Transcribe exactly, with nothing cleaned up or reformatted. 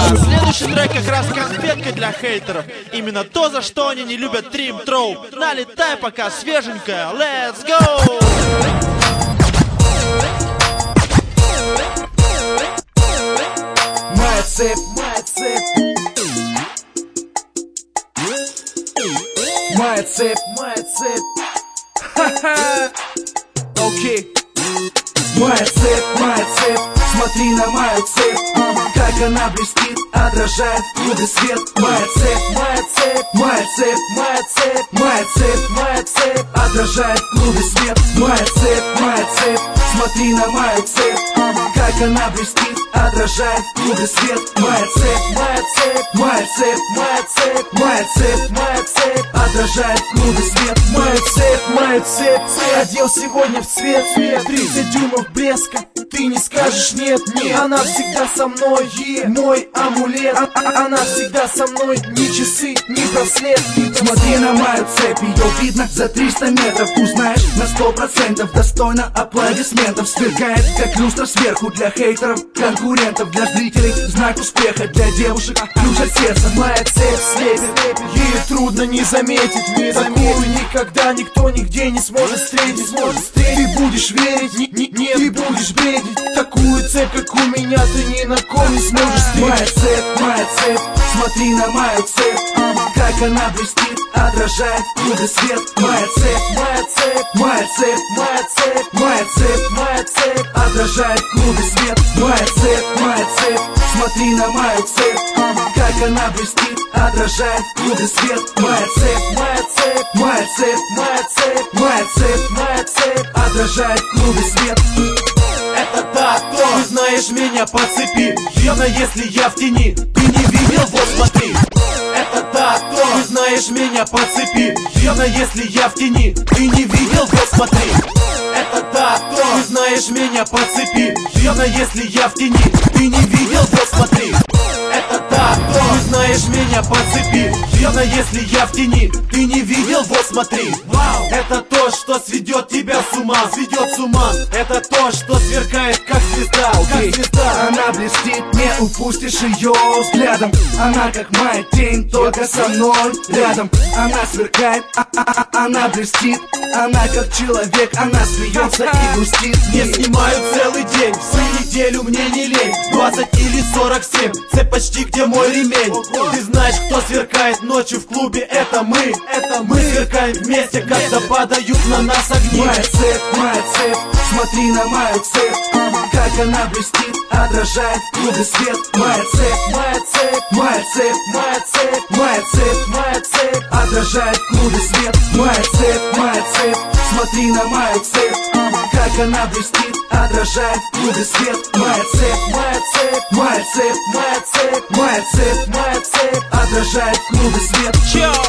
А следующий трек как раз конфетка для хейтеров. Именно то, за что они не любят Трим Троу. Налетай пока свеженькая. Let's go! Моя цепь, моя цепь, моя цепь, моя цепь. Ха-ха. Окей. Моя цепь, моя цепь, смотри на мою цепь, как она блестит, отражает в клубе свет. Моя цепь, моя цепь, моя цепь, моя цепь, моя цепь, моя цепь, отражает в клубе свет. Моя цепь, моя цепь, смотри на мою цепь, как она блестит, отражает в клубе свет. Моя цепь, моя цепь, моя цепь, моя цепь, моя цепь, моя цепь, отражает в клубе свет. Моя цепь, моя цепь, одел сегодня в цвет, тридцать дюймов блеска, ты не скажешь нет, нет. Она всегда со мной, yeah. Мой амулет, а -а она всегда со мной, ни часы, ни браслет. Смотри на мою цепь, ее видно за триста метров. Узнаешь на сто процентов, достойно аплодисментов. Свергает, как люстра сверху, для хейтеров, конкурентов, для зрителей знак успеха, для девушек ключ от сердца. Моя цепь слепит, ей трудно не заметить, не такую никогда никто нигде не сможет встретить. Ты будешь верить, не, не, нет, ты будешь бредить. Такую цепь, как у меня, ты ни на ком не сможешь встретить. Моя цепь, моя цепь, смотри на мою цепь, как она блестит, отражает в клубе свет. Моя цепь, моя цепь, моя цепь, моя цепь, моя цепь, моя цепь, отражает в клубе свет. Моя цепь, моя цепь, смотри на мою цепь, как она блестит, отражает в клубе свет. Моя цепь, моя цепь, моя цепь, моя цепь, моя цепь, моя цепь, отражает в клубе свет. Это так, то ты знаешь меня по цепи, явно если я в тени, ты не видел, вот смотри. Это так, то ты знаешь меня по цепи, явно если я в тени, ты не видел, вот смотри. Это так, то ты знаешь меня по цепи, явно если я в тени, ты не видел, вот смотри. Это так, то ты знаешь меня по цепи, явно если я в тени, ты не видел, вот смотри. Вау, это то, что сведет тебя с ума, сведет с ума. Это то, что сверкает, как звезда, как звезда. Она блестит, не упустишь ее взглядом. Она как моя тень, только со мной рядом. Она сверкает, а -а -а она блестит. Она как человек, она смеется и грустит. Не снимаю целый день, всю неделю мне не лень. Двадцать или сорок семь, цепь почти где мой ремень. Ты знаешь, кто сверкает ночью в клубе, это мы. Это мы сверкаем вместе, когда падают на нас огни. Моя цепь, моя цепь, смотри на мою цепь, как она блестит, отражает в клубе свет. Моя цепь, моя цепь, моя цепь, моя цепь, моя цепь, моя цепь, отражает в клубе свет. Моя цепь, моя цепь, смотри на мою цепь, как она блестит, отражает в клубе свет. Моя цепь, моя цепь, моя цепь, моя цепь, моя цепь, моя цепь, отражает в клубе свет.